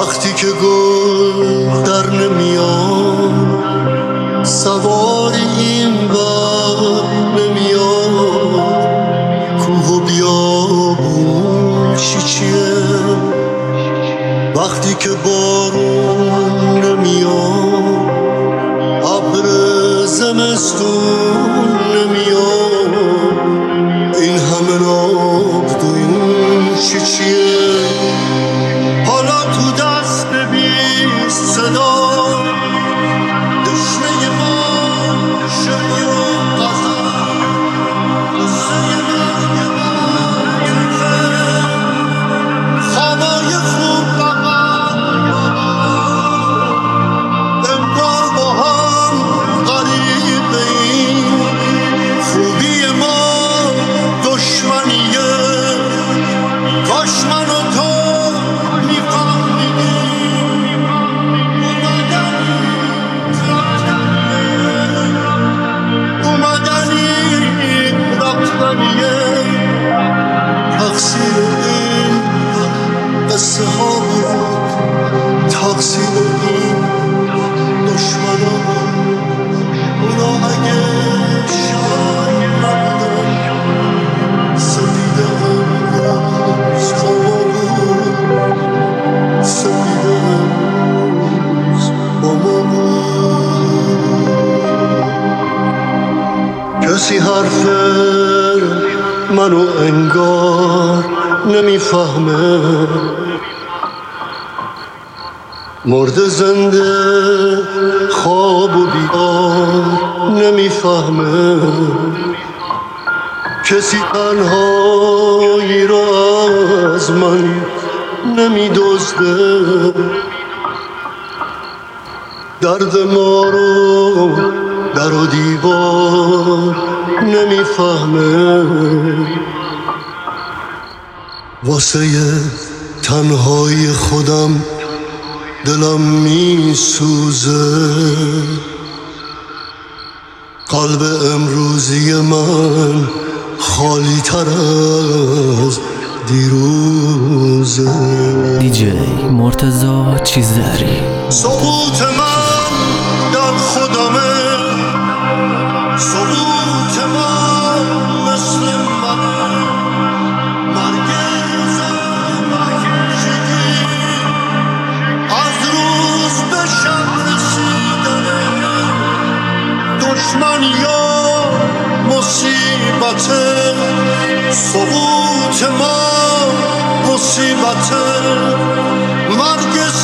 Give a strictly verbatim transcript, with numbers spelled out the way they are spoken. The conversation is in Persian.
وقتی که گل در نمیاد سواری این بر نمیاد کوه و بیابون چی چیه وقتی که بارون نمیاد ابر زمستون نمیاد این همه نابدون چی چیه حالا تو دست بیست صدا دشنه ما شعر و غزل قصه مرگ ما خوابای خوب فقط انگار با هم غریبیم خوبی ما دشمنیه کاش من و تو تقصیر این قصه ها بود تقصیر این دشمن ها اونا اگه شاید سپیده امروز با ما بود سپیده امروز با ما بود کسی حرف منو انگار نمیفهمه مرده زنده خواب و بیدار نمیفهمه کسی تنهایی رو از من نمیدزده درد ما رو در و دیوار نمیفهمه واسه تنهای خودم دلم میسوزه قلب امروزی من خالی تر از دیروزه دیجی مرتضی چیزدری سقوط من در خودمه سقوط من مثل من مرگ زمانشگی از روز به شب رسیدنه دشمنی یا مصیبته سقوط ما مصیبته مرگ